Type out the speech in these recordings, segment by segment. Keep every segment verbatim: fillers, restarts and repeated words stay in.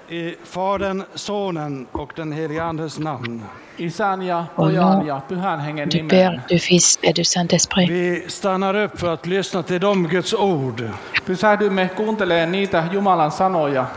I Fadern, Sonen och den helige Andes namn. Isän ja Au Pojan nom ja Pyhän Hengen du nimeen. Père, du Fils et du Saint-Esprit. Vi stannar upp för att lyssna till de Guds ord Pysähdymme kuuntelemaan niitä Jumalan sanoja,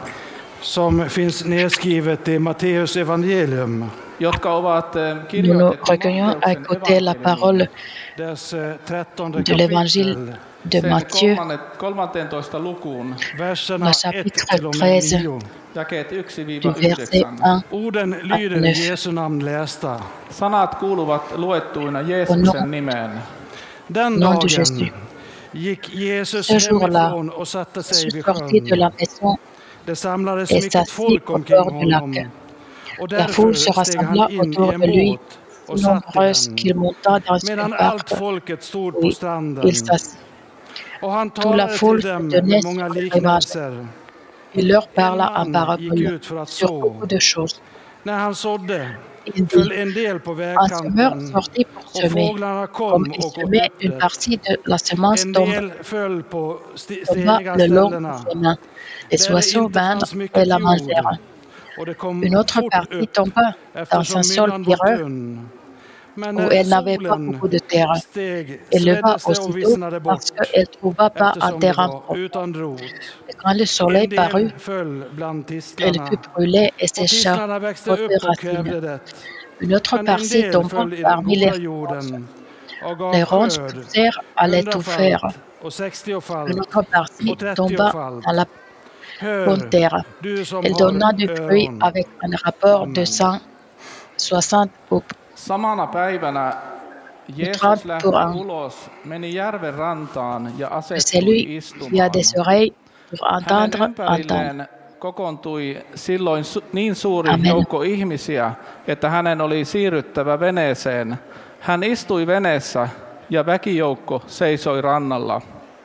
som finns nedskrivet i Matteus evangelium, jotka ovat eh, Nous nous kirjoitettu recueillons à Matteuksen écouter la parole dess eh, trettonde de l'évangile kapitel, de sen Matthieu, kolmannet- kolmanteentoista lukuun, verserna le ett chapitre till och med treize, nio. jakeet yksi du verset yhdeksän. un Orden lyder neuf. i Jesu namn lästa. Sanat kuuluvat luettuina Au Jeesuksen nom- nimeen. Den nom de dagen Jésus. gick Jesus Ce jour-là, hemifrån och satte sig Jésus vid sortit de sjön. la maison Det samlades et mycket s'assit folk au omkring bord du lac. honom. Och La därför foule se steg rassembla han in i autour en de lui, båt och si satt i nombreuse qu'il den, monta dans medan une allt barque folket stod où på stranden. il s'assit. Och han Toute la talade foule till dem se tenait med sur många le rivage. liknelser. Il leur En parla en man gick parabole ut för att sur så. beaucoup de choses. När han sådde Il föll dit, en del på un semeur vägkanten sortit pour och semer. fåglarna Comme kom il och åt semait, upp une det. partie de la semence En tombe del föll på sti- tomba steniga le long ställena du chemin. Les där det oiseaux inte vinrent fanns et mycket la jord. mangèrent. Och det kom Une autre fort partie upp tomba dans eftersom un sol myllan var pierreux tunn. Men où när elle n'avait pas solen beaucoup de terre. steg Elle leva sveddes det och aussitôt vissnade bort parce qu'elle ne trouva pas un eftersom det terrain var propre. utan rot. Et quand le soleil En parut, del föll bland elle tistlarna fut brûlée et och sécha tistlarna växte faute de upp och kvävde racines. det. Une autre Men en partie del tomba föll i den parmi les goda ronces. jorden och gav Les ronces skörd poussèrent à l'étouffer. hundrafalt och sextiofalt Une autre partie och tomba trettiofalt. dans la bonne Hör, terre. du som Elle donna har du fruit öron. avec un rapport de Amen. cent soixante au Samana päivänä Jeesus trente lähti pour un. ulos, meni järven rantaan ja C'est asettui lui qui a istumaan. des oreilles pour Hänen entendre, entendre. ympärilleen kokoontui silloin su- niin suuri Amen. joukko ihmisiä, että hänen oli siirryttävä veneeseen. Hän istui veneessä ja väkijoukko seisoi rannalla.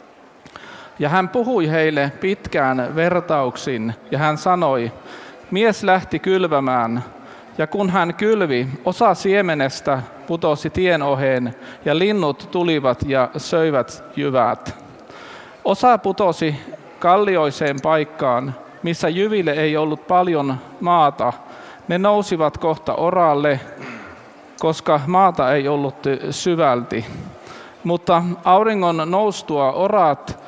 Ja hän puhui heille pitkään vertauksin ja hän sanoi, mies lähti kylvämään ja kun hän kylvi, osa siemenestä putosi tien oheen ja linnut tulivat ja söivät jyvät. Osa putosi kallioiseen paikkaan, missä jyville ei ollut paljon maata. Ne nousivat kohta oralle, koska maata ei ollut syvälti. Mutta auringon noustua oraat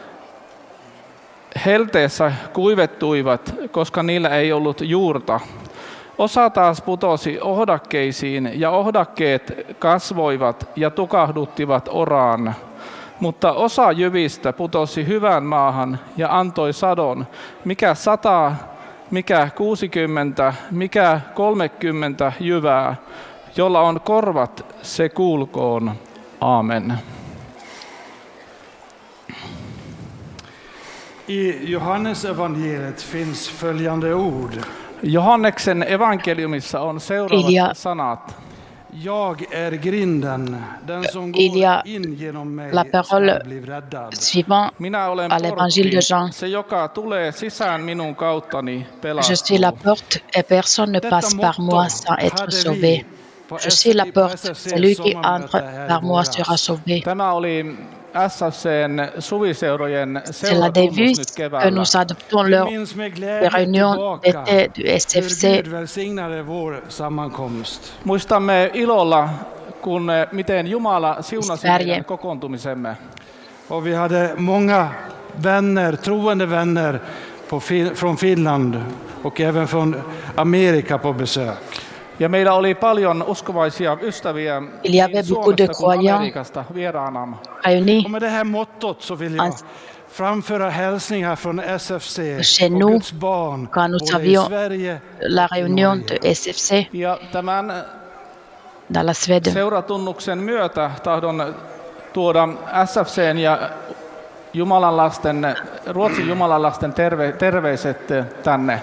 helteessä kuivettuivat, koska niillä ei ollut juurta. Osa taas putosi ohdakkeisiin ja ohdakkeet kasvoivat ja tukahduttivat oraan. Mutta osa jyvistä putosi hyvään maahan ja antoi sadon, mikä sata, mikä kuusikymmentä, mikä kolmekymmentä jyvää, jolla on korvat, se kuulkoon. Aamen. I Johannes evangeliet finns följande ord. Johanneksen evankeliumissa on seuraavat Ilja. sanat. Jag är grinden, den som Il y går a in genom mig la parole ska bli räddad. suivant Minä olen à l'évangile de portti, Jean. se joka tulee sisään minun kauttani Je pelastuu. suis la porte et personne ne Detta passe par motto moi sans être hade sauvé. vi på Je suis la S- på porte, S F C celui qui sommarmöte entre här i par moi våras. sera sauvé. Tämä oli S F C:n suviseurojen C'est la seuratunnus devise nyt que keväällä. nous adoptons Vi lors minns med des glädje réunions tillbaka d'été du S F C. hur Gud välsignade vår sammankomst. Muistamme ilolla, kun miten Jumala siunasi Sverige. meidän kokoontumisemme. Och vi hade många vänner, troende vänner på, Fin- från Finland och även från Amerika på besök. Ja meillä oli paljon uskovaisia ystäviä Il y avait niin beaucoup de Suomesta kuin croyants Amerikasta vieraana. réunis Och med det här mottot så vill jag Ans- framföra hälsningar från S F C Chez och nous, Guds barn quand nous både i avions Sverige la och i réunion Norge. de S F C Ja tämän dans la Suède. seuratunnuksen myötä tahdon tuoda S F C:n ja Jumalan lasten, Ruotsin Jumalan lasten terve, terveiset tänne.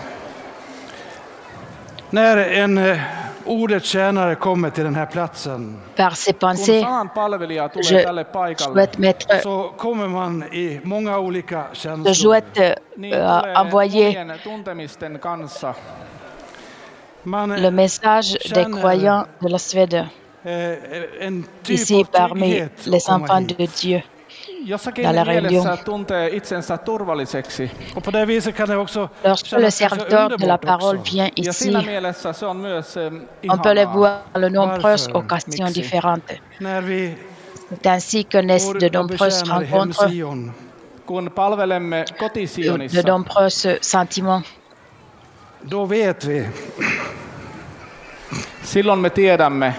När en eh, ordets tjänare kommer till den här platsen Par ces Kun pensées, sanan palvelija tulee je tälle paikalle, souhaite mettre, så kommer man i många olika je känslor. souhaite niin euh, tulee envoyer monien tuntemisten kanssa. Man le message des känner, croyants de la Suède, eh, en typ ici av parmi trygghet les att komma enfants hit. de Dieu. jossakin dans la réunion. mielessä tuntee itsensä turvalliseksi. Och på det viset kan det också Lorsque le kännas kanske serviteur de la underbart parole också. vient Ja ici, siinä mielessä se on myös eh, on peut les ihanaa. voir de nombreuses Varför? occasions Miksi? différentes. När vi C'est ainsi que naissent de går och nombreuses betjänar rencontres, hemsion. Kun palvelemme de kotisionissa, nombreux sentiments. Då vet vi silloin me tiedämme,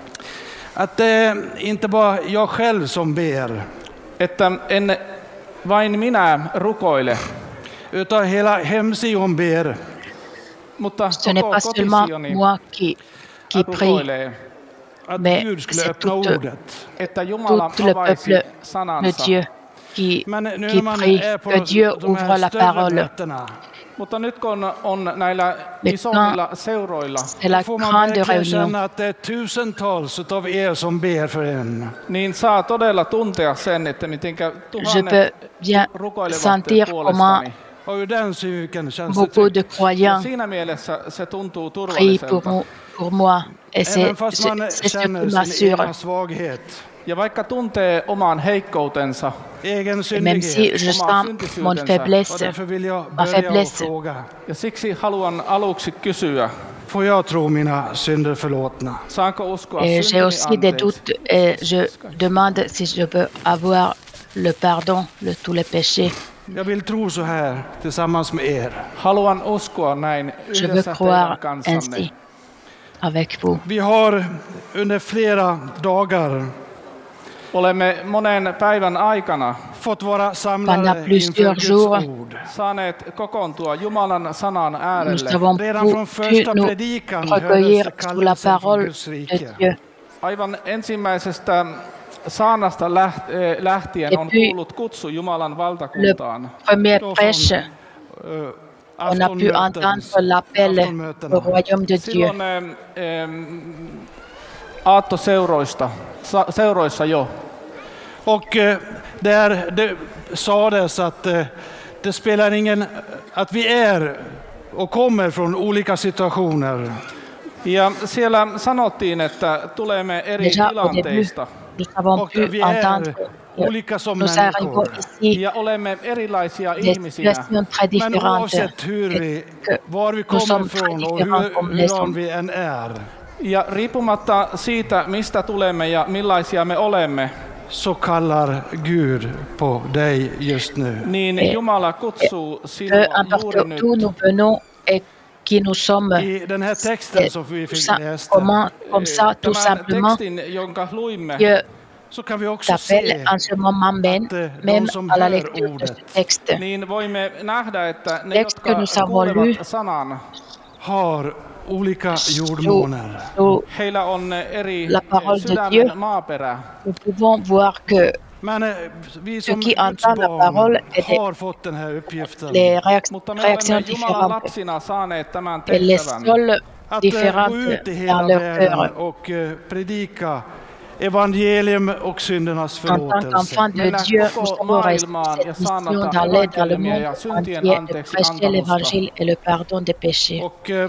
att det är inte bara jag själv som ber, että en vain minä rukoile, utan hela hemsion ber. mutta Ce n'est koko pas seulement kotisioni moi qui, qui prie, rukoilee, Att Mais Gud skulle c'est öppna tout- ordet. että Jumala tout le avaisi peuple de sanansa. Dieu qui, Men nu qui när man prie, är på que Dieu de ouvre här la större parole. mötena, Mutta nyt kun on näillä isommilla seuroilla, C'est la får man grande verkligen réunion. känna att det är tusentals av er som ber för en. niin saa todella tuntea sen, että mitenkä Je tuhannet peux bien rukoilevat sentir comment puolestani. Och ur den synvinkeln känns det beaucoup de tryggt. Ja croyants siinä mielessä se tuntuu prient turvalliselta. pour, mo- pour moi. Et c'est Även fast man c'est- c'est ce qui känner sin m'assure. egen svaghet, Ja vaikka tuntee oman heikkoutensa, egen Et même si syndighet. je sens mon Och faiblesse, därför vill jag ma börja och faiblesse, fråga, ja siksi haluan aluksi kysyä, får jag tro mina synder förlåtna? saanko uskoa et j'ai syntini aussi des anteeksi? doutes et je demande si je peux avoir le pardon de tous les péchés. Jag vill tro så här tillsammans med er. Haluan uskoa näin Je veux yhdessä croire teidän kanssanne. ainsi avec vous. Vi har under flera dagar Olemme monen päivän aikana fått vara samlade Pendant inför plusieurs Guds jours, ord. saaneet kokoontua Jumalan sanan Nous äärelle. avons Redan från pu första nous predikan recueillir hördes sous la kallelsen från parole Guds de rike. Dieu. Aivan ensimmäisestä saanasta läht- eh, lähtien Et on puis, kuullut kutsu Jumalan Le valtakuntaan. premier Då prêche, Ö, on a pu aftonmöten- entendre l'appel aftonmötena. au royaume de Dieu. Silloin eh, em, aattoseuroista, sa- seuroissa jo. Och eh, där det sades att eh, det spelar ingen, att vi är och kommer från olika situationer. Ja siellä sanottiin, että tulemme eri Déjà au début, tilanteista nous avons Och pu vi är entendre olika som nous arrivons människor. ici ja olemme erilaisia des ihmisiä. situations très Men différentes. oavsett hur vi, que var vi nous kommer sommes très ifrån och différents hur, comme les hur hommes. vi än är, Ja riippumatta siitä, mistä tulemme ja millaisia me olemme, så kallar Gud på dig just nu. niin Eh, Jumala kutsuu Peu sinua juuri importe nyt. d'où nous venons et qui nous sommes, I den här texten et som vi tout fick ça, läsa comment, comme ça, tout Tämän simplement, tekstin, jonka luimme, Dieu så kan vi också t'appelle se en ce moment même, att, eh, de même som à la hör lecture de ce ordet texte. niin voimme nähdä, että ne, Tekst que jotka nous avons kuulevat lu. sanan, har olika Sous, jordmåner. sous heillä on eri La parole de sydämen Dieu. maaperä. nous pouvons voir que Men eh, vi Ceux som qui Guds entendent la barn parole et des- har fått den här uppgiften. les réac- Mutta me olemme réactions Jumalan différentes lapsina saaneet tämän et les tehtävän. sols Att eh, gå différentes ut i hela dans leur världen cœur. och eh, predika evangelium och syndernas En tant förlåtelse. qu'enfant de Mennä Dieu, nous koko avons reçu maailmaan ja cette mission saarnata d'aller dans le evankeliumia ja monde syntien entier et de anteeksi prêcher antamusta. l'évangile et le pardon des péchés. Och eh,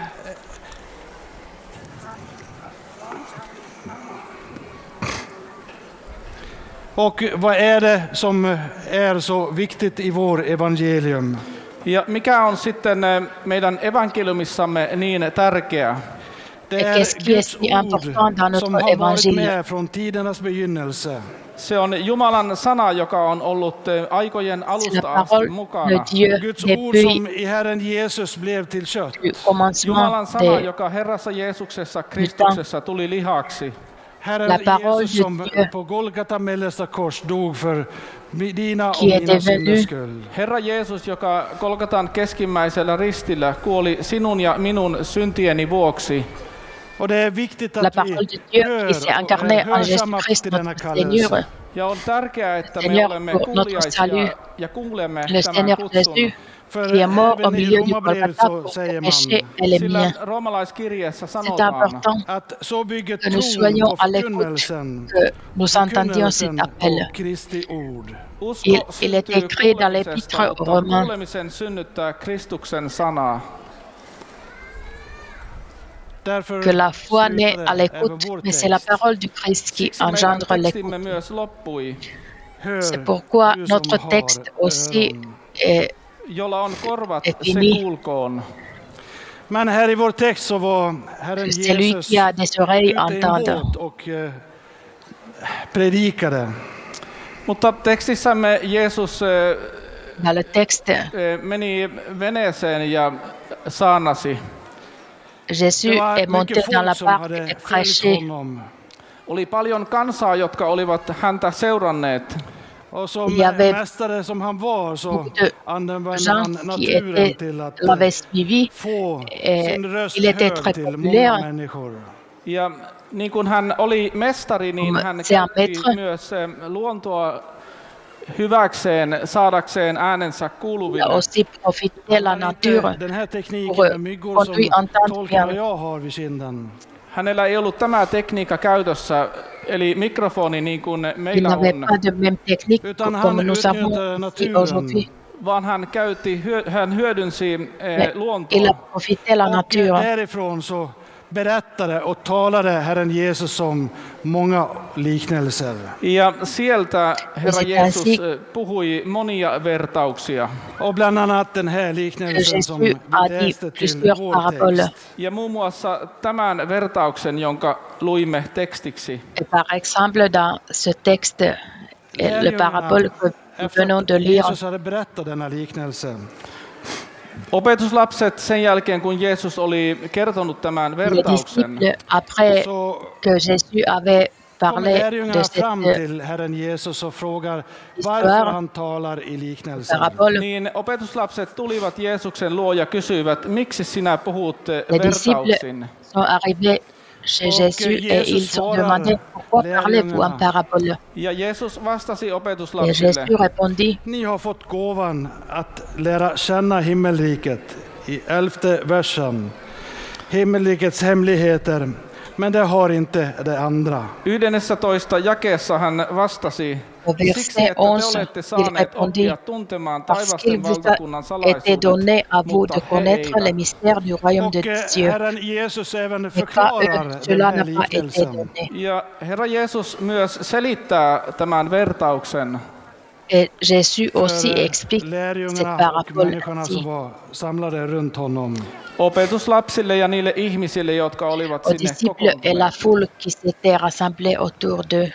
Och vad är det som är så viktigt i vår evangelium? Ja mikä on sitten eh, meidän evankeliumissamme niin tärkeää? Det Et är qu'est-ce qui est Guds si important dans ord som notre har varit évangile? med från tidernas begynnelse. Se on Jumalan sana, joka on ollut eh, aikojen C'est la alusta asti parole de mukana. Dieu Guds ord depuis som i Herren Jesus blev till kött. le commencement Jumalan sana, de joka Herrassa Jeesuksessa, Kristuksessa tuli lihaksi. Herren La parole Jesus de som Dieu. på Golgata mellersta kors dog för dina och Qui est mina devenu- synders skull. Herra Jeesus, joka Golgatan keskimmäisellä ristillä kuoli sinun ja minun syntieni vuoksi. Och det är viktigt la att parole vi de Dieu hör qui s'est och incarné en hörsammar Jésus-Christ till denna notre kallelse. Seigneur. Ja on tärkeää, että me Seigneur, olemme pour notre kuuliaisia salut, ja kuulemme Le tämän Seigneur kutsun. Jésus För qui est mort au även i milieu du Romarbrevet Golgata så pour säger les péchés man et les Sillä miens. roomalaiskirjeessä C'est sanotaan, important att så bygger que nous tron soyons på à l'écoute, förkunnelsen, que nous entendions cet förkunnelsen appel. på Kristi ord. usko Il- il est syntyy écrit dans kuulemisesta, l'épître mutta aux Romains. kuulemisen synnyttää Kristuksen sanaa. Därför Que la foi naît slutar à även l'écoute, vår mais c'est la text. parole du Christ qui Siksi meidän engendre tekstimme l'écoute. myös loppui. C'est pourquoi du som notre har texte aussi öron. est Jolla on korvat, Et se fini. kuulkoon. Men här i vår text så var Herren que celui Jesus qui a des oreilles ute i en entende. båt och eh, predikade. Mutta tekstissämme Jeesus eh, Dans le texte, eh, meni veneeseen ja saarnasi. Jésus Det var est monté mycket dans la folk som barque hade et följt prêché. honom. Oli paljon kansaa, jotka olivat häntä seuranneet. Och som Il y avait mästare som han var så beaucoup de använde han gens qui naturen étaient, till att l'avaient suivi. få Eh, sin röst il était hörd très till många populaire. människor. Ja niin kuin hän oli mestari, niin Comme hän c'est un käytti maître. myös eh, luontoa hyväkseen, saadakseen äänensä Il a kuuluville. aussi profité la Han hade nature inte den här tekniken pour med myggor conduire som entendre tolkar vad bien. jag har vid kinden. Hänellä ei ollut tämä tekniikka käytössä, eli mikrofoni niin kuin Il meillä n'avait on, pas de même technique Utan comme han nous avons utnyttjade ici naturen. aujourd'hui. vaan hän, käytti, hyö- hän hyödynsi eh, Mais il a luontoa. profité la Och nature. därifrån så berättade och talade Herren Jesus om många liknelser. Ja sieltä Herra sitten Jeesus si- eh, puhui monia vertauksia. Och bland annat den här liknelsen som vi Jésus a dit läste till plusieurs vår paraboles. text. Ja muun muassa tämän vertauksen, jonka luimme tekstiksi. Et par exemple, dans ce texte, le parabole que nous venons de lire, Jesus hade berättat denna liknelse. Opetuslapset sen jälkeen, kun Jeesus oli kertonut tämän les vertauksen, disciples, après Så que Jésus avait kommer parlé de lärjungarna fram cette till Herren Jesus och frågar Histoire. varför han talar i liknelser. parabole, niin opetuslapset tulivat Jeesuksen luo ja kysyivät, miksi sinä puhut eh, les disciples vertauksin? sont arrivés chez Ok, Jésus et Jésus ils ont svarar demandé pourquoi parlez-vous en lärjungarna. parabole. Ja Jeesus vastasi Et opetuslapsille, Jésus répondit, Ni har fått gåvan att lära känna himmelriket i elfte versen. Himmelrikets hemligheter, men det har inte det andra. yhdennentoista jakeessa hän vastasi, au siksi verset että te onze, olette il saaneet répondit, oppia tuntemaan parce qu'il taivasten vous valtakunnan a été donné à salaisuudet, vous mutta de he connaître les eivät. mystères du royaume Och de eh, Dieu. Herren Jesus även Mais pas förklarar eux, den cela här n'a pas été liknelsen. donné. Ja Herra Jeesus myös selittää tämän vertauksen. Et Jésus aussi För explique cette lärjungarna och parabole människorna som ainsi var samlade runt honom. Opetuslapsille ja niille ihmisille, jotka olivat aux sinne disciples et la kokoontuneet. foule qui s'était rassemblée autour d'eux.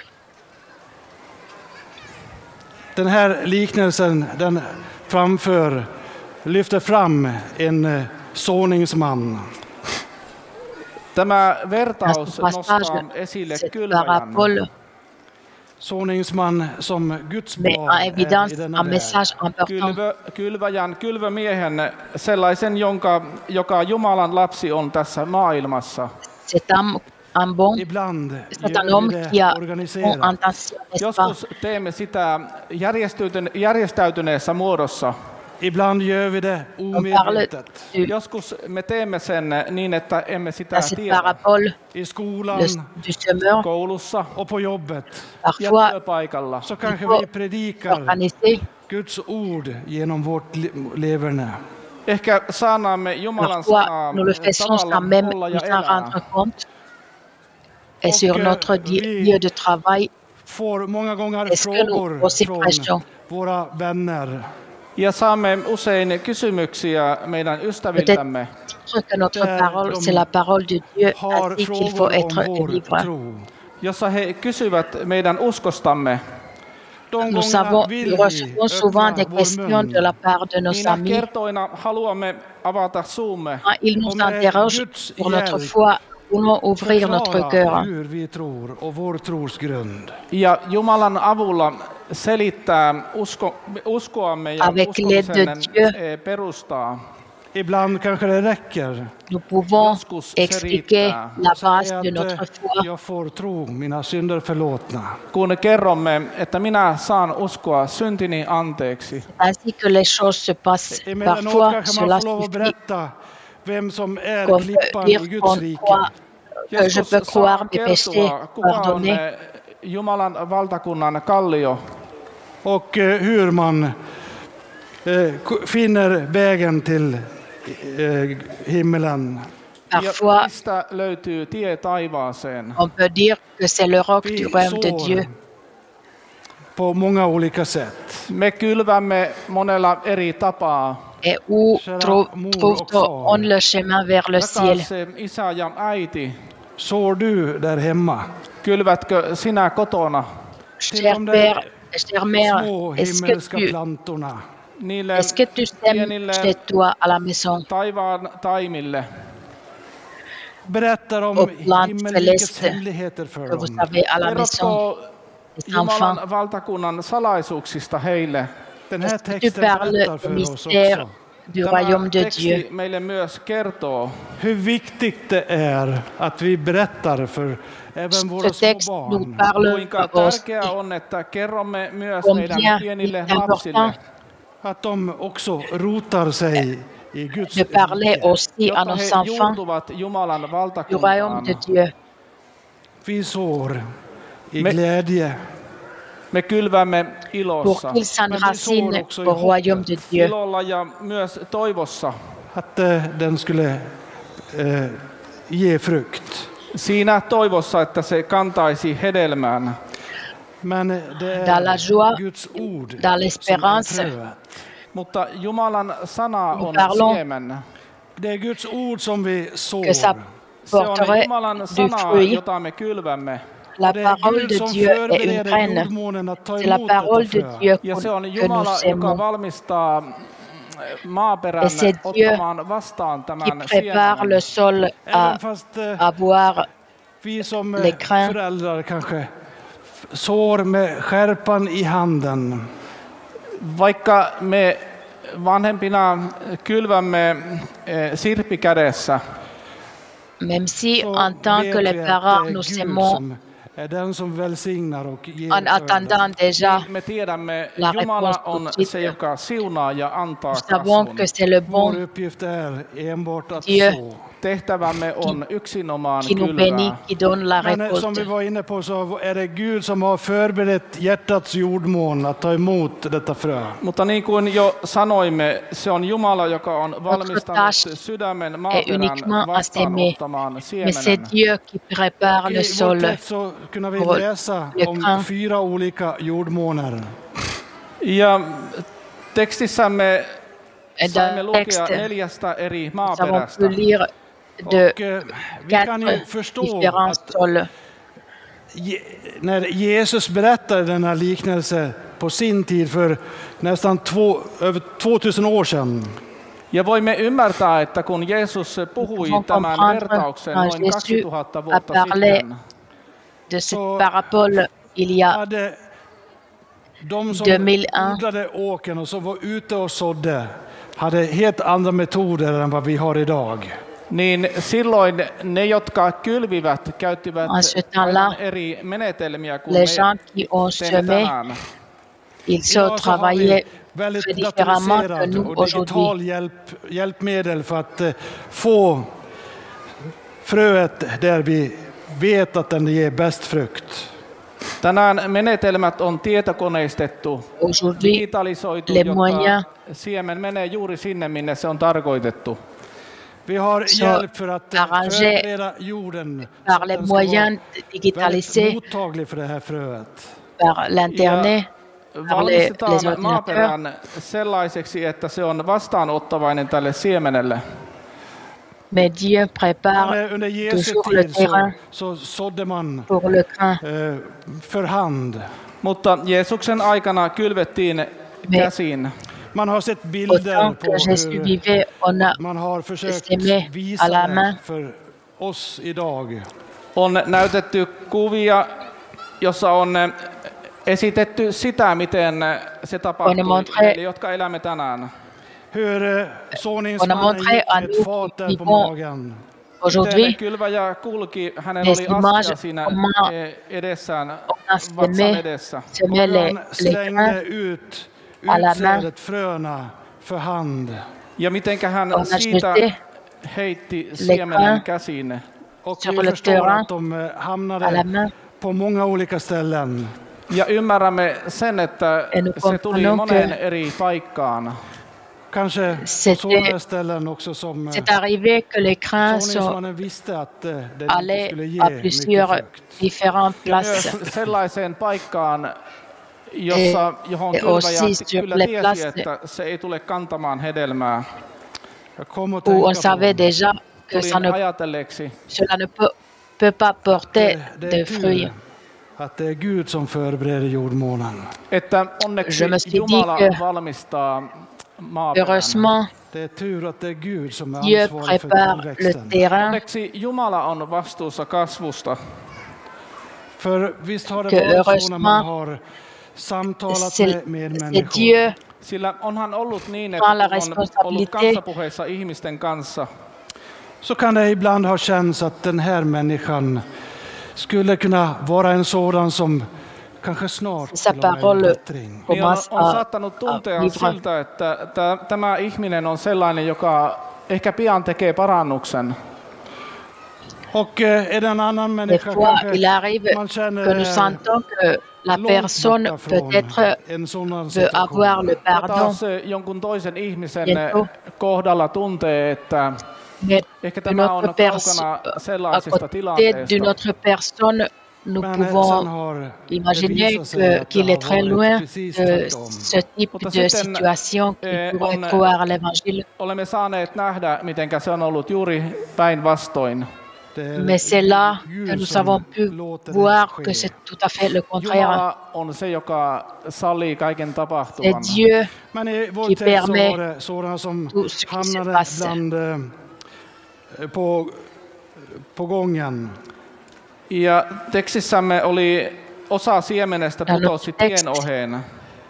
Den här liknelsen den framför, lyfter fram en eh, såningsman. Tämä Dans vertaus ce nostaa passage, esille cette kylväjän. parabole Såningsman som Guds met barn en är évidence i denna un värld. message important. Kylvö, kylväjän, kylvämiehen, sellaisen, jonka, joka Jumalan lapsi on tässä maailmassa. C'est un, un bon, Ibland c'est un gör vi homme qui det a bon organiserat. intention, n'est-ce pas? Joskus teemme sitä järjestäytyne- järjestäytyneessä muodossa. Ibland gör vi det On parle omedvetet. du, Joskus me teemme sen niin, että emme sitä dans cette tiedä. parabole I skolan le, du semeur. Koulussa och på jobbet ja Parfois, työpaikalla. så kanske il faut vi predikar organiser, Guds ord genom vårt li- leverne. Ehkä saanaamme Jumalan parfois sanaa nous le faisons tavalla sans même olla ja nous en elää. rendre compte. Et Och, sur eh, notre di- vi- lieu de travail, Får många gånger Est-ce que nous frågor aussi från prêchons? våra vänner. Ja saamme usein kysymyksiä meidän ystäviltämme. peut-être que notre Där parole, de c'est la parole de Dieu, Har ainsi qu'il faut frågor être om vår libre. tro. Jossa he kysyvät meidän uskostamme. De Nous, gångerna savons, vill nous vi recevons souvent öppna des vår questions mun. de la part de nos Niinä amis. kertoina haluamme avata suumme. Quand ils nous Om med interrogent Guds sur notre hjälp foi, voulons ouvrir notre förklara cœur. hur vi tror och vår tros grund. Ja Jumalan avulla selittää usko, uskoamme ja Avec l'aide de uskomisen Dieu. eh, perustaa. Ibland kanske det räcker Nous pouvons Joskus se expliquer riittää. la base säga de att notre eh, foi. jag får tro mina synder förlåtna. Kun kerromme, että minä saan uskoa syntini anteeksi. Ainsi que les choses se passent. Emellanåt Parfois, kanske man cela får lov att suffit berätta vem som är comme klippan dire i Guds qu'on rike. croit, que je peux croire mes péchés kertoa, kuka on pardonnés. eh, Jumalan valtakunnan kallio. Och eh, hur man eh, k- finner vägen till eh, himmelen. Ja Parfois, mistä löytyy tie taivaaseen. on peut dire que c'est le roc Vi du royaume de sår Dieu. på många olika sätt. Me kylvämme monella eri tapaa. Et où trouve-t-on le chemin vers le ciel? Rakas isä ja äiti, Sår du där hemma? kylvätkö sinä kotona Cher père, chère mère, Små est-ce que himmelska tu, plantorna. niille est-ce que tu sèmes pienille chez toi à la maison? taivaan taimille? Berättar om Och plant himmelrikets céleste hemligheter för que vous dem. savez à la maison, Kerrotko les enfants? Jumalan valtakunnan salaisuuksista heille? Den här Est-ce que tu texten parles berättar du för oss mystère också du royaume de teksti Dieu? meille myös kertoo, hur viktigt det är att vi berättar för även våra Ce små texte nous barn. parle kuinka aussi tärkeää on, että kerromme myös combien meidän pienille il est lapsille, important Att de också rotar sig i Guds de parler rike. aussi à jotta nos he enfants juurtuvat Jumalan du royaume valtakuntaan. de Dieu. Vi sår i Me- glädje. Me kylvämme Pour ilossa, qu'ils s'enracinent au royaume de Dieu. ilolla ja myös toivossa. Att eh, den skulle eh, ge frukt. Siinä toivossa, että se kantaisi hedelmään. Men det Dans la är joie, Guds ord dans l'espérance. som är fröet. Mutta Jumalan sana Nous on parlons siemen. Det är Guds ord som vi sår. que ça Se on porterait Jumalan du sana, fruit. jota me kylvämme. La Det är parole Gud de som Dieu est une förbereder graine. jordmånen att ta C'est la emot parole detta de frö. Dieu Ja se on que nous Jumala, joka aimons, valmistaa maaperän Et c'est Dieu ottamaan vastaan qui tämän prépare le siemenen. sol à Även fast eh, avoir vi som eh, les grains. föräldrar kanske f- sår med skärpan i handen. Vaikka me vanhempina kylvämme eh, sirppikädessä, même si så en tant vet que les vi att parents det är nous Gud aimons som är den som välsignar och ger en attendant déjà, me tiedämme, La Jumala réponse on tout de suite. se, joka siunaa ja antaa nous savons kasvun. que c'est le Vår bon uppgift är enbart att Dieu så. Tehtävämme on yksinomaan qui nous bénit, kylvää. qui donne la Men eh, som vi récolte. var inne på så är det Gud som har förberett hjärtats jordmån att ta emot detta frö. Mutta niin kuin jo sanoimme, se on Jumala, joka on valmistanut tâche sydämen est maaperän uniquement à s'aimer. vastaanottamaan Mais c'est siemenen. Dieu qui prépare I le vår sol. text så kunde vi Vår- läsa le om camp. fyra olika jordmåner. Ja tekstissämme Et saimme dans le lukea texte, neljästä eri nous avons maaperästä. pu lire de Och eh, vi kan ju quatre förstå différents att sols. Je- när Jesus berättade denna liknelse på sin tid för nästan två, över tvåtusen år sedan, Ja voimme ymmärtää, että kun Jeesus puhui pouvons tämän comprendre vertauksen quand noin Jésus kaksituhatta a vuotta parlé sitten, de Så- cette parabole il y a hade de som deux mille un odlade åkern och som var ute och sådde hade helt andra metoder än vad vi har idag. niin silloin ne, jotka kylvivät, käyttivät En ce temps-là, aivan eri menetelmiä kuin les me gens qui ont teemme semé, tänään. ils Idag ont så har travaillé vi väldigt très différemment que datoriserad nous och digital aujourd'hui. hjälp, hjälpmedel för att eh, få fröet där vi vet att den ger bäst frukt. Tänään menetelmät on tietokoneistettu, Aujourd'hui, digitalisoitu, les jotta moyens siemen menee juuri sinne, minne se on tarkoitettu. Vi har Så hjälp för att eh, arranger förbereda jorden så par att les den ska vara moyens väldigt digitalisés mottaglig för det här fröet. par l'Internet, par les, les Valmistetaan ordinateurs. maaperän sellaiseksi, että se on vastaanottavainen tälle siemenelle. Mais Dieu prépare Men, eh, under Jesu toujours le tid så, terrain så sådde man pour le grain. eh, för hand. Mutta Jeesuksen aikana kylvettiin käsin. Man har sett bilder Autant på que Jésus hur vivait, on a man har försökt semé visa à la det main. för oss idag. On näytetty kuvia, jossa on eh, esitetty sitä, miten eh, se tapahtui On a montré- meille, jotka elämme tänään. Hur eh, On a såningsmannen montré gick à med nous ett fat där qui på vivons magen. Miten aujourd'hui, kylväjä kulki, hänellä Les oli images, astia siinä comment eh, edessään, on a vatsan semé, edessä. semé les, Han les slängde grains ut à la main. utsädet, fröna, för hand. Ja mitenkä hän On a siitä jeté heitti les siemenen grains käsiin. Och sur vi le förstår terrain, att de eh, à la hamnade main. på många olika ställen. Ja ymmärrämme sen, että Et nous se tuli comprenons moneen que eri paikkaan. Kanske på C'était- sådana ställen också som eh, C'est arrivé que les grains sont såningsmannen visste att eh, det inte allés skulle ge à mycket plusieurs frukt. différentes Ja myös places. sellaiseen paikkaan, jossa, johon et kylväjä aussi sur kyllä les tiesi, places että se ei tule kantamaan hedelmää. Jag kom att où on tänka savait på, déjà que ça Tulin ne, ajatelleeksi, cela ne peut, peut pas porter det, det de är fruits. tur att det är Gud som förbereder jordmånen. että onneksi Je me suis dit Jumala que- valmistaa maaperän. Heureusement, Det är tur att det är Gud som är Dieu ansvarig för prépare le tillväxten. terrain Onneksi Jumala on vastuussa kasvusta. För visst har det Que varit så när man heureusement, har samtalat c'est med c'est medmänniskor. Dieu Sillä onhan ollut niin, Prends la että kun on ollut responsabilité. kanssapuheissa ihmisten kanssa, Så kan det ibland ha känts att den här människan skulle kunna vara en sådan som kanske snart sa till och med parole gör bättring. niin on, commence on à, saattanut tuntea à vivre. siltä, että tä- tämä ihminen on sellainen, joka ehkä pian tekee parannuksen. Och eh, är det en annan Des människa fois, kanske il arrive man känner que nous eh, sentons que la långt personne borta från peut-être en sådan veut situation. avoir le Ja pardon, taas eh, jonkun toisen ihmisen Bientôt. eh, kohdalla tuntee, että mais ehkä d'une tämä on autre personne, kaukana à sellaisesta côté tilanteesta. d'une autre personne, nous Men eh, sen pouvons har det imaginer visat sig que- att qu'il det est har très varit loin precis de tvärtom. ce type Mutta de sitten, situation qui eh, pourrait on- croire à l'évangile. Olemme saaneet nähdä, miten se on ollut juuri päinvastoin. Det är Mais c'est là Gud que nous som avons pu låter det voir ske. que c'est tout à fait le contraire. Jumala on se, joka sallii kaiken tapahtuvan. C'est Dieu Men i vår qui text så permet var det sådana som tout ce qui se hamnade passe. bland, eh, på, på gången. Ja tekstissämme oli osa siemenestä Ja no, putosi tien tekst. oheen.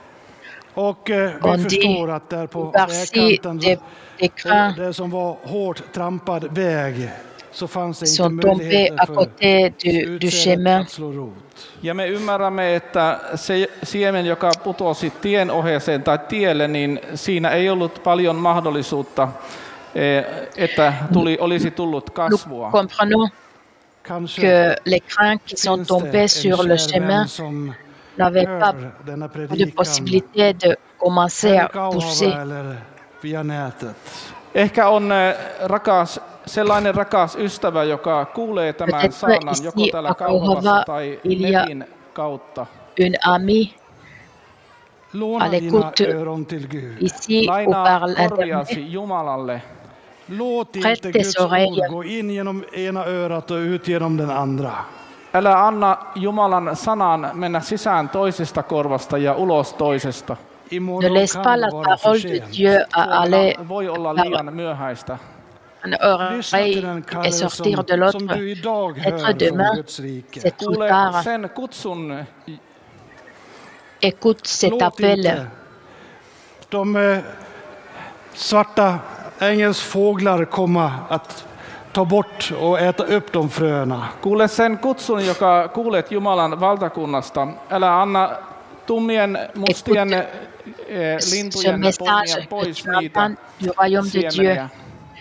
Och eh, vi On dit förstår att där på par-ci vägkanten, des, des så- grains det som var hårt trampad väg, så fanns det inte sont tombés möjligheter à för côté du, du utsädet chemin. att slå rot. Ja me ymmärrämme, että se siemen, joka putosi tien oheeseen tai tielle, niin siinä ei ollut paljon mahdollisuutta, eh, että tuli, olisi tullut Nous kasvua. comprenons Kanske que les grains qui sont finns det tombés en sur le kär chemin vän som n'avaient pas hör denna de predikan possibilité de commencer här à i Kauhava pousser. eller via nätet. Ehkä on eh, rakas, sellainen rakas ystävä, joka kuulee tämän Peut-être saanan ici joko täällä à Kauhavassa Kauhava, tai il y a netin kautta. Une amie Låna à dina l'écoute öron till Gud. ici ou Lainaa par l'internet. korviasi Jumalalle. Låt Prête inte tes Guds oreilles. ord gå in genom ena örat och ut genom den andra. Älä anna Jumalan sanan mennä sisään toisesta korvasta ja ulos toisesta. Ne Imorgon laisse kan pas det la vara för parole de sent. Dieu à aller Huomenna voi olla par liian myöhäistä. une Lyssna till oreille den et kallelse sortir som, de som l'autre. du idag Être hör från demain, Guds rike. c'est trop Kuule tard. sen kutsun, Écoute cet Låt appel. inte de eh, svarta ängens fåglar komma att ta bort och äta upp de fröna. kuule sen kutsun, joka kuulet Jumalan valtakunnasta. Älä anna tummien, mustien eh, Ce lintujen message poimia que pois tu niitä entends du royaume de Dieu siemeniä.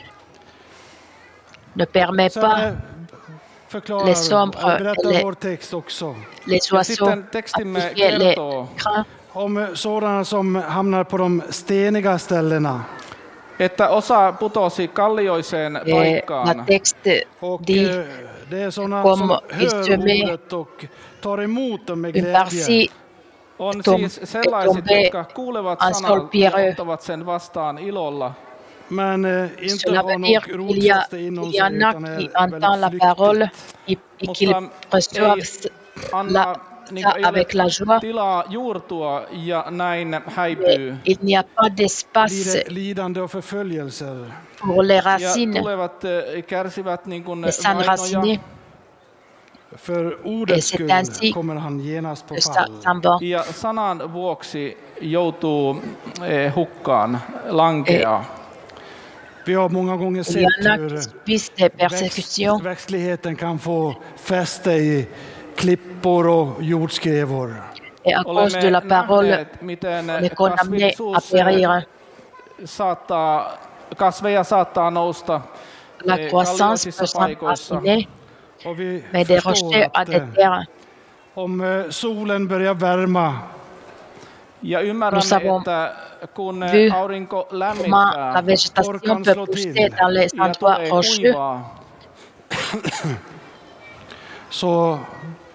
ne permet Sen pas eh, förklarar, les sombres, eller berättar les- vår text också les Ja oiseaux sitten tekstimme à piquer les kertoo, grains. om eh, sådana som hamnar på de steniga ställena. että osa putosi kallioiseen Et la paikkaan. texte Och dit eh, det är sådana comme som il hör se met ordet och tar emot dem med une glädje. partie On tom- siis sellaiset, tombé jotka kuulevat en sanan sol ja pierreux. ottavat sen vastaan ilolla. Men eh, inte Cela har veut dire något qu'il y, a, rotfäste inom il y sig en a utan qui är entendent la väldigt parole flyktigt. et, et qu'ils Mutta reçoivent ei la, anna niin ça ei ole avec la joie. tilaa juurtua ja näin häipyy. Il n'y a pas Blir d'espace det lidande och förföljelser. pour les Ja racines tulevat, eh, kärsivät niin kuin et vainoja. s'enraciner. För Et ordets c'est skull ainsi kommer han genast på que ça fall. s'en va. Ja sanan vuoksi joutuu eh, hukkaan, lankeaa. Vi har många gånger Il y sett en a hur qui subissent des växt, persécutions växtligheten kan få fäste i klippor och jordskrevor. et à cause de la parole, nähneet, miten on est condamné à kasvillisuus périr. saattaa, kasveja saattaa nousta La eh, croissance kallioisissa peut paikoissa. s'enraciner, Och vi mais des förstår rochers à att des eh, terres. om eh, solen börjar värma Ja Nous ymmärrämme, avons että kun eh, vu aurinko comment lämmittää la végétation peut pousser dans les ja endroits tulee rocheux. kuivaa, så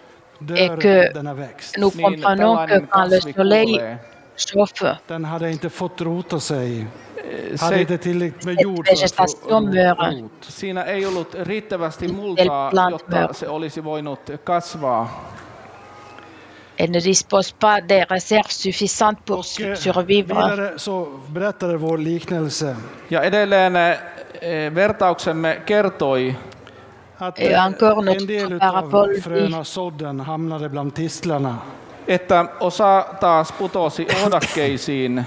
dör que denna växt. nous niin comprenons que tällainen quand le kasvi soleil kuolee. chauffe, Den hade inte fått rota sig. Se, Hade inte tillräckligt med cette jord för att få végétation meurt. rot. siinä ei ollut riittävästi Telle multaa, plante jotta meurt. se olisi voinut kasvaa. Elle ne dispose pas des réserves suffisantes pour Och su- eh, survivre. vidare så berättade vår liknelse Ja edelleen eh, vertauksemme kertoi, att Et eh, encore en notre del av parabole dit fröna sådden hamnade bland tistlarna. että osa taas putosi ohdakkeisiin.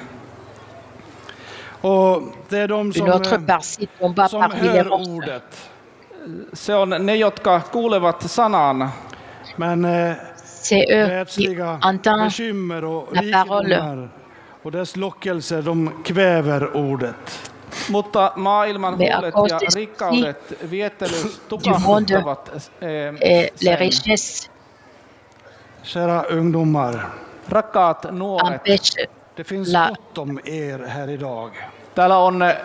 Och det är de som, une autre eh, partie tomba som parmi les hör ronces. ordet. Se on ne, jotka kuulevat sanan, Men eh, C'est eux qui världsliga entendent bekymmer och la parole. rikedomar och dess lockelser, de kväver ordet. mutta maailman Me huolet ja accosti- rikkaudet, viettelys du monde tukahduttavat eh, et les sen. richesses Kära ungdomar, Rakkaat nuoret, empêchent det finns La- gott om er här idag. täällä on eh,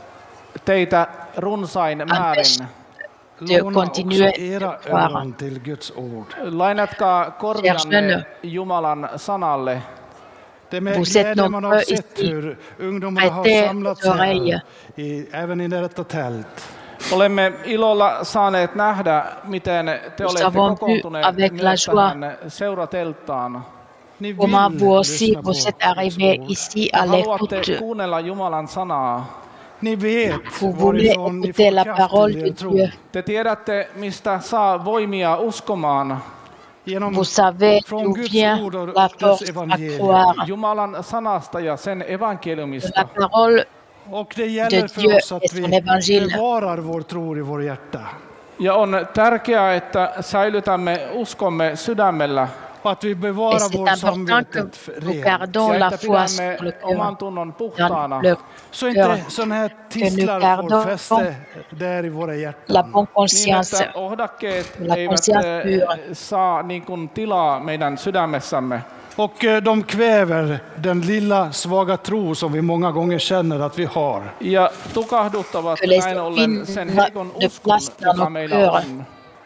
teitä runsain määrin. de Låna också continuer era de croire. öron till Guds ord. Lainatkaa korvianne Cherchez-le. Jumalan sanalle. Det är med Vous êtes glädje man har nombreux sett ici. hur ungdomarna har Prêtez samlats vos oreilles. här, i, även i detta tält. Olemme ilolla saaneet nähdä, miten te Nous olette avons vu kokoontuneet avec la myös joie tähän seuratelttaan. Ni comment vill vous aussi lyssna vous på êtes Guds arrivés ord. ici Te à haluatte l'écoute. kuunnella Jumalan sanaa. Ni vet Vous voulez varifrån ni écouter får la kraft parole till de er tro. Dieu. Te tiedätte, mistä saa voimia uskomaan. Genom Vous savez från d'où Guds vient ord och la dess force à evangelium. croire. Jumalan sanasta ja sen La evankeliumista. parole Och det gäller de för Dieu oss att et son vi évangile. bevarar vår tro i vår hjärta. Ja on tärkeää, että säilytämme uskomme sydämellä Och att vi Et bevarar c'est vår important que samvetet nous rent. gardons ja la että foi sur pidämme le oman cœur, tunnon dans puhtaana. le Så cœur, inte sådana här tistlar får gardons fäste där i våra la hjärtan. bonne Niin, conscience. että ohdakkeet La eivät conscience eh, pure. saa niin kuin tilaa meidän sydämessämme. Och eh, de kväver den lilla svaga tro som vi många gånger känner att vi har. Ja tukahduttavat Que les näin ollen sen signes heikon de uskon, place dans joka nos meillä cœurs. on.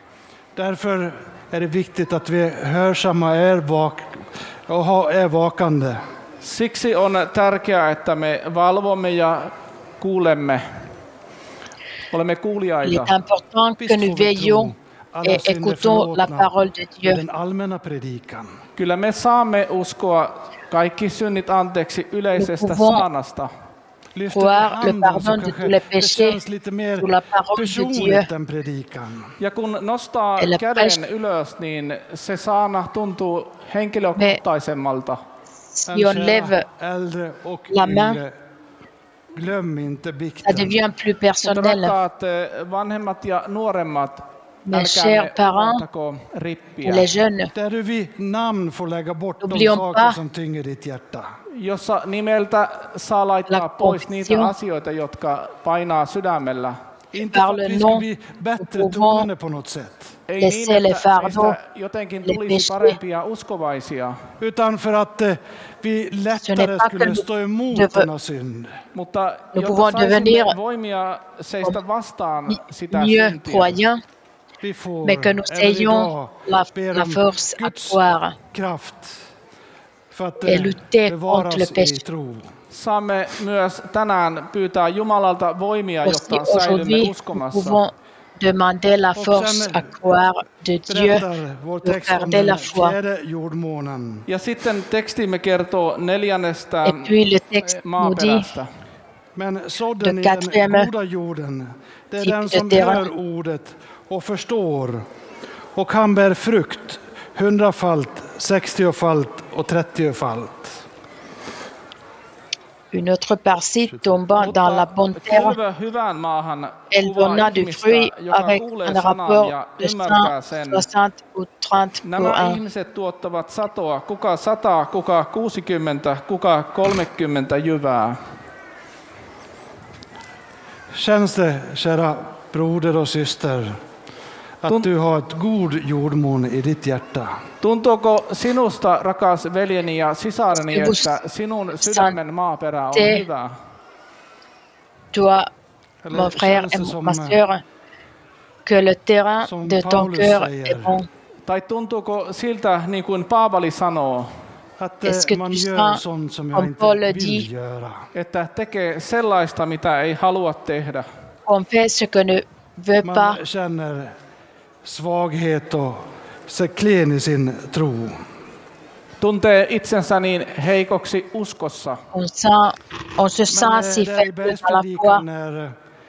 Därför är det viktigt att vi hörsamma är, vak och ha- är vakande. Siksi on tärkeää, että me valvomme ja kuulemme. Olemme Il kuuliaita. est important que Visst nous får vi veillons tro alla et synder écoutons la förlåtna parole de med Dieu. den allmänna predikan. Kyllä me saamme uskoa kaikki synnit anteeksi yleisestä Nous pouvons saanasta. Lyfter croire du le handen pardon så de kanske tous les det péchés känns lite mer sous la parole de Dieu. personligt den predikan. Ja kun nostaa Elle käden prêche. ylös, niin se saana tuntuu henkilökohtaisemmalta. Si Men on kära lève, äldre och la main, yngre, glöm inte ça bikten. devient plus Mutta personnel. rakkaat eh, vanhemmat ja nuoremmat, Mes älkäämme chers parents, unohtako rippiä. pour les jeunes, Där du vid namn får lägga bort de N'oublions saker pas som tynger ditt hjärta. Jossa nimeltä saa laittaa La pois niitä conviction. asioita, jotka painaa sydämellä. Inte för Par att le vi ska nom, bli bättre nous troende på något sätt, Ei Laissez niin, les että fardeaux, meistä jotenkin les tulisi péchés. parempia uskovaisia, utan för att eh, vi lättare n'est pas skulle que stå nous emot devons- denna synd. mutta Nous jotta pouvons saisimme devenir voimia seistä vastaan sitä mieux syntiä. croyants, Vi får mais que nous även ayons idag la, be la om force à Guds croire kraft för att et eh, lutter contre le bevaras i péché. tro. Saamme myös tänään pyytää Jumalalta voimia, Aussi jotta säilymme aujourd'hui, nous uskomassa. pouvons demander la force à croire de Dieu, Berättar vår de text om garder la den foi. fjärde jordmånen. Ja sitten tekstimme kertoo neljännestä Et puis le texte nous dit, maaperästä. Men sådden Det i den quatrième goda jorden, det är typ den de som terrain. hör ordet och förstår, och han bär frukt hundrafalt, sextiofalt och trettiofalt. une autre partie tombant dans la bonne terre, kylvö hyvään maahan elle kuvaa donna du ihmistä, fruit joka avec kuulee un sanan rapport ja de ymmärtää cent sen. soixante ou trente pour Nämä un. ihmiset tuottavat satoa, kuka sata, kuka kuusikymmentä, kuka kolmekymmentä jyvää. Känns det, kära broder och syster, att Tun- du har ett god jordmån i ditt hjärta? Tuntuuko sinusta, rakas veljeni ja sisareni, Sivus- että sinun sydämen maaperä on Te- hyvä? Toi, Eller mon frère känns det et som, ma sœur, que le terrain som de ton Paulus cœur säger, est bon. Tai tuntuuko siltä, niin kuin Paavali sanoo, att Est-ce que man tu gör sens, sånt som jag comme inte Paul le vill dit, göra. että tekee sellaista, mitä ei halua tehdä? qu'on fait ce que ne veut pas, Man känner svaghet och ser klen i sin tro. Tuntee itsensä niin heikoksi uskossa. on, sent, on se sent Men si eh, där i faible dans la foi. bergspredikan när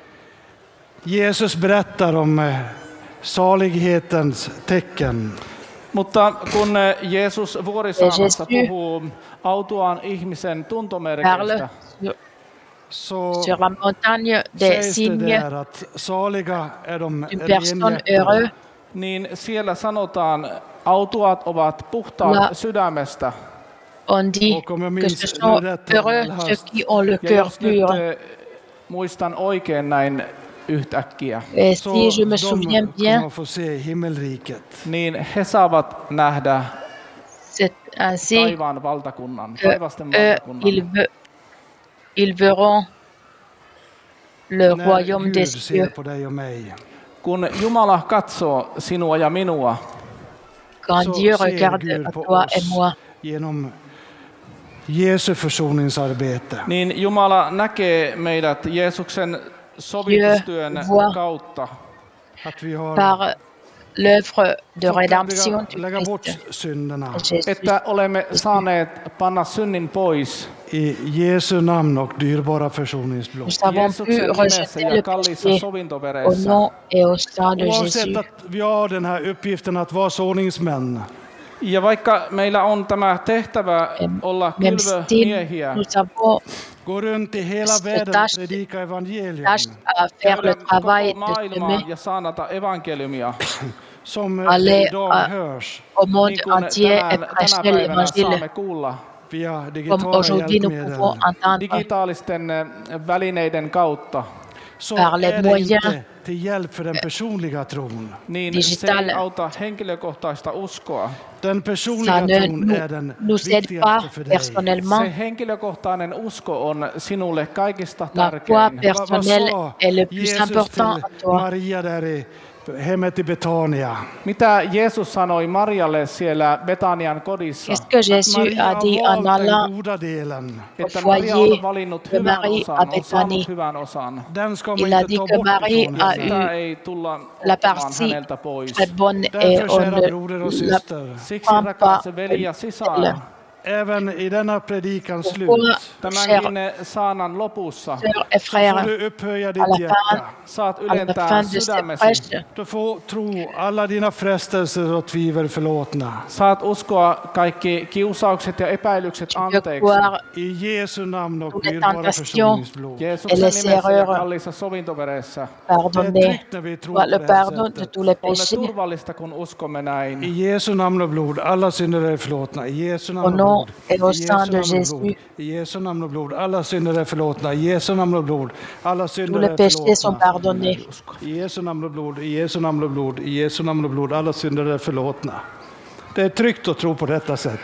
Jesus berättar om eh, salighetens tecken, Mutta kun Jeesus vuorisaarnassa Jésus puhuu autuaan ihmisen parle tuntomerkeistä, sur, så sur la montagne des sägs det signes där att saliga är de d'une personne renhjärtade. heureuse. niin siellä sanotaan, autuaat ovat puhtaat La- sydämestä. On dit Och om jag que minns ce sont nu rätt, heureux eller ceux qui ont le Ja cœur jos nyt pur. eh, muistan oikein näin yhtäkkiä, Et så si je me de souviens kommer bien, att få se himmelriket. niin he saavat nähdä c'est ainsi taivaan valtakunnan, que taivasten eux, valtakunnan. ils, ve- ils verront le När royaume Gud des ser cieux. på dig och mig, Kun Jumala katsoo sinua ja minua, Quand så Dieu ser regarde Gud à på toi et oss moi, genom Jesu försoningsarbete. niin Jumala näkee meidät Jeesuksen sovitustyön voit kautta, Att vi har par l'œuvre de fått rédemption lägga, du lägga bort Christ, synderna Jésus. että olemme saaneet panna synnin pois i Jesu namn och dyrbara försoningsblod. Nous avons pu Jeesuksen nimessä rejeter ja le kalliissa péché au sovintoveressä. nom et au sang de Oavsett Jésus. att vi har den här uppgiften att vara såningsmän, Ja vaikka meillä on tämä tehtävä olla Même si kylvömiehiä, nous avons gå runt i hela Så världen och tack- predika evangelium, tâche à faire le käydä travail koko de semer maailmaan ja saanata evankeliumia, som Aller idag à- hörs au monde niin kuin entier et tänään, tänä prêcher päivänä l'évangile saamme kuulla via comme digitala aujourd'hui nous hjälpmedel, pouvons entendre digitaalisten eh, välineiden kautta, så par les är det moyens inte till hjälp för den personliga tron. niin se Digital- ei auta henkilökohtaista uskoa. Den personliga ça ne tron nous, är den nous aide pas viktigaste för dig. personnellement. Se henkilökohtainen usko on sinulle kaikista La foi tärkein. Vad- vad personnelle sa est le plus Jesus important till à toi. Maria där i hemmet i Betania? Mitä Jeesus sanoi Marialle siellä Betanian kodissa? Qu'est-ce que Jésus Maria a har dit en valt den allant goda delen. Että foyer Maria on valinnut de hyvän Marie osan, à on Bethanie. saanut hyvän osan. Den ska man Il a inte dit ta que bort Marie ifrån a henne. eu Sitä ei tulla la ottamaan partie häneltä pois. très bonne et Därför, on kära ne broder och la syster, Siksi prend rakas pas. veli ja sisar, även i denna predikans slut, Pourquoi, chers tämänkin saanan lopussa sœurs et så frères, får du upphöja à ditt la hjärta. fin, saat à la ylentää fin de cette sydämesi. prêche, Du får tro alla dina frestelser och tvivel förlåtna. Saat uskoa kaikki kiusaukset ja epäilykset tu peux anteeksi. croire I Jesu namn och Tous les dyrbara tentations. försoningsblod. Jeesuksen Et les nimessä ja erreurs. kalliissa sovintoveressä. Det är pardonner, tryggt när vi tror soit på le det här pardon de sättet. tous les On péchés. turvallista, kun uskomme näin. I Jesu namn och blod, alla synder är förlåtna. I Jesu Au namn och nom blod. et au I sang Jesu de namn och Jésus, blod. I Jesu namn och blod, alla synder är förlåtna. I Jesu namn och blod, alla tous synder les är péchés sont förlåtna. pardonnés. I Jesu namn och blod, i Jesu namn och blod, i Jesu namn och blod, alla synder är förlåtna. Det är tryggt att tro på detta sätt.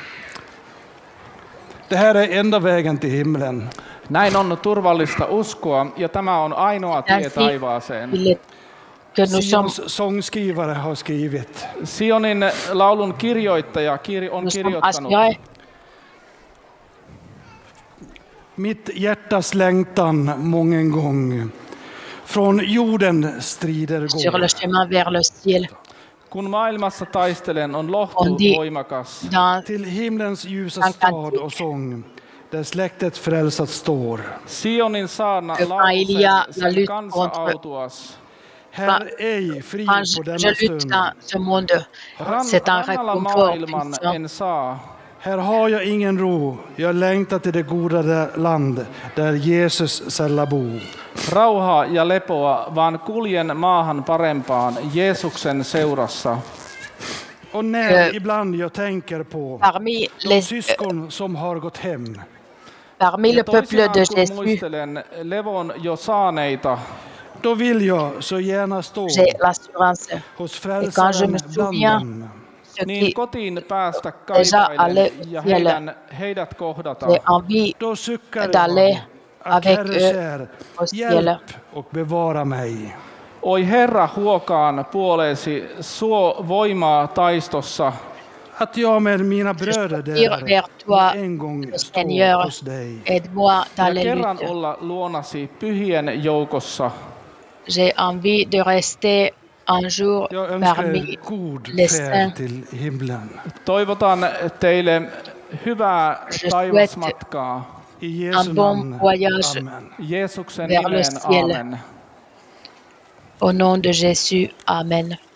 Det här är enda vägen till himlen. Näin on turvallista uskoa, ja tämä on ainoa tie Ainsi, taivaaseen. il est que nous sommes, Sions sångskrivare har skrivit. Sionin laulun kirjoittaja kir- on nous sommes kirjoittanut, assurés Mitt hjärtas längtan mången gång från jorden strider sur går. le chemin vers le ciel. kun maailmassa taistelen, on lohtu On dit voimakas. dans Till himlens ljusa En stad kantik. och sång, där släktet frälsat står. Sionin saarna Que quand il y a lauluksen, la sen lutte kansa contre- autuas. Här ej fri quand på je, denna je lutte stund. dans ce monde, Ran, c'est un rannalla réconfort maailman puissant. en saa. Här har jag ingen ro. Jag längtar till det goda där- land där Jesus sällar bo. Rauhaa ja lepoa, vaan kuljen maahan parempaan Jeesuksen seurassa. Och när Eh, ibland jag tänker på Parmi de les, syskon som har gått hem, parmi le Ja peuple toisinaan, de kun Jésus, muistelen levon jo saaneita, då vill jag så gärna stå j'ai l'assurance. hos quand je frälsaren me bland souviens, dem. Ce niin qui kotiin päästä allé kaipailen ja siellä. heidän, heidät kohdata. j'ai envie Då suckar d'aller jag att avec Herre eux kär, au ciel. hjälp och bevara mig. Oi Herra, huokaan puoleesi, suo voimaa taistossa. Att jag med mina bröder Tire där vers toi, en gång le står Seigneur, hos dig. aide-moi dans Ja les kerran luttes. olla luonasi pyhien joukossa. J'ai envie de rester un jour Jag önskar parmi er god les färd saints. till himlen. Toivotan teille hyvää Je taivasmatkaa. I Jesu Un bon namn. voyage Amen. Jeesuksen vers le nimeen, ciel. aamen. au nom de Jésus. Amen.